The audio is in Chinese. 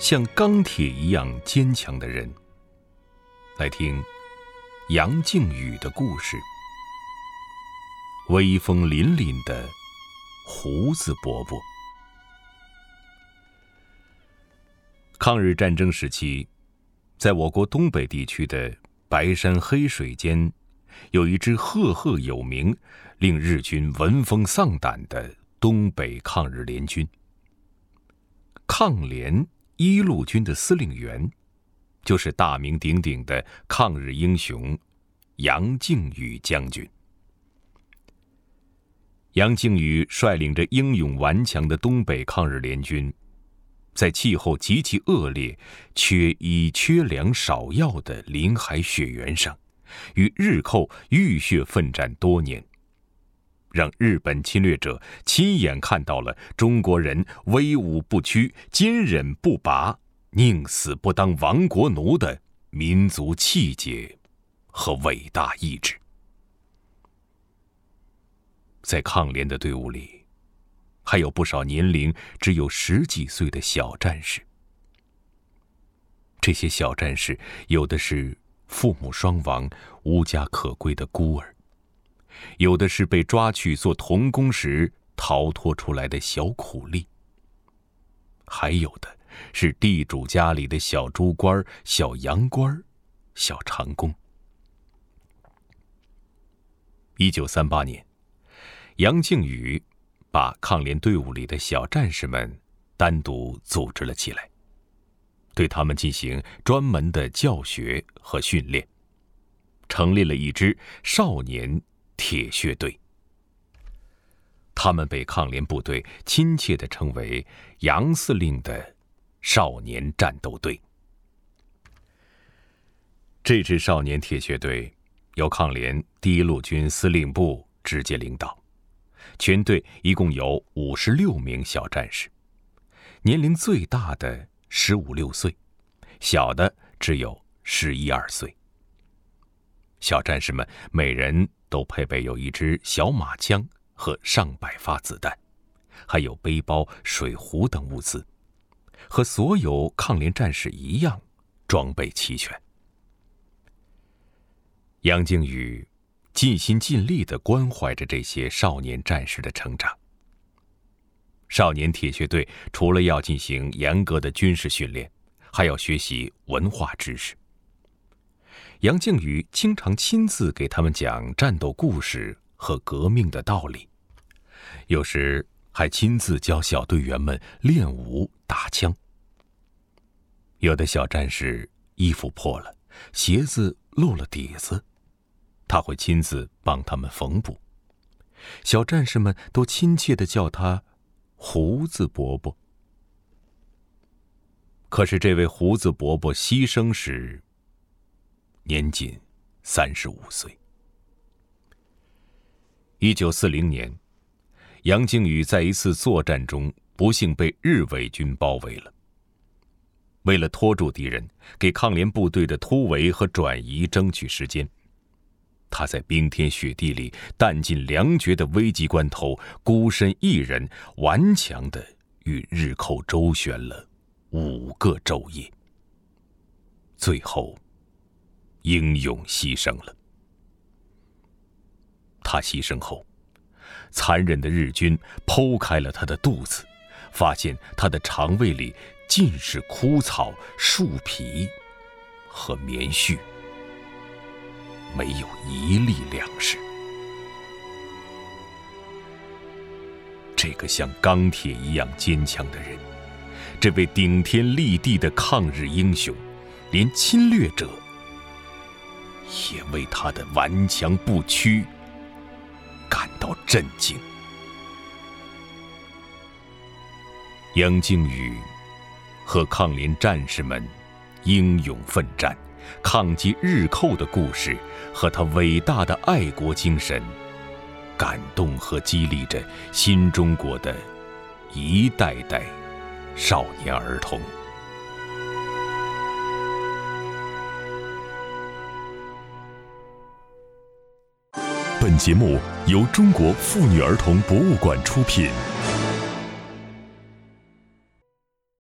像钢铁一样坚强的人。来听杨靖宇的故事，威风凛凛的胡子伯伯。抗日战争时期，在我国东北地区的白山黑水间，有一支赫赫有名、令日军闻风丧胆的东北抗日联军。抗联一路军的司令员，就是大名鼎鼎的抗日英雄杨靖宇将军。杨靖宇率领着英勇顽强的东北抗日联军，在气候极其恶劣、缺衣缺粮少药的林海雪原上，与日寇浴血奋战多年，让日本侵略者亲眼看到了中国人威武不屈、坚忍不拔、宁死不当亡国奴的民族气节和伟大意志。在抗联的队伍里，还有不少年龄只有10几岁的小战士。这些小战士有的是父母双亡、无家可归的孤儿，有的是被抓去做童工时逃脱出来的小苦力，还有的是地主家里的小猪官、小洋官、小长工。1938年，杨靖宇把抗联队伍里的小战士们单独组织了起来，对他们进行专门的教学和训练，成立了一支少年铁血队。他们被抗联部队亲切地称为杨司令的少年战斗队。这支少年铁血队由抗联第一路军司令部直接领导，全队一共有56名小战士，年龄最大的15、16岁，小的只有11、12岁。小战士们每人都配备有一支小马枪和上百发子弹，还有背包、水壶等物资，和所有抗联战士一样，装备齐全。杨靖宇尽心尽力地关怀着这些少年战士的成长。少年铁血队除了要进行严格的军事训练，还要学习文化知识。杨靖宇经常亲自给他们讲战斗故事和革命的道理，有时还亲自教小队员们练武打枪。有的小战士衣服破了，鞋子漏了底子，他会亲自帮他们缝补。小战士们都亲切地叫他胡子伯伯。可是这位胡子伯伯牺牲时，年仅35岁。1940年，杨靖宇在一次作战中不幸被日伪军包围了。为了拖住敌人，给抗联部队的突围和转移争取时间，他在冰天雪地里弹尽粮绝的危急关头，孤身一人顽强地与日寇周旋了5个昼夜，最后英勇牺牲了。他牺牲后，残忍的日军剖开了他的肚子，发现他的肠胃里尽是枯草、树皮和棉絮，没有一粒粮食。这个像钢铁一样坚强的人，这位顶天立地的抗日英雄，连侵略者也为他的顽强不屈感到震惊。杨靖宇和抗联战士们英勇奋战、抗击日寇的故事，和他伟大的爱国精神，感动和激励着新中国的一代代少年儿童。 本节目由中国妇女儿童博物馆出品。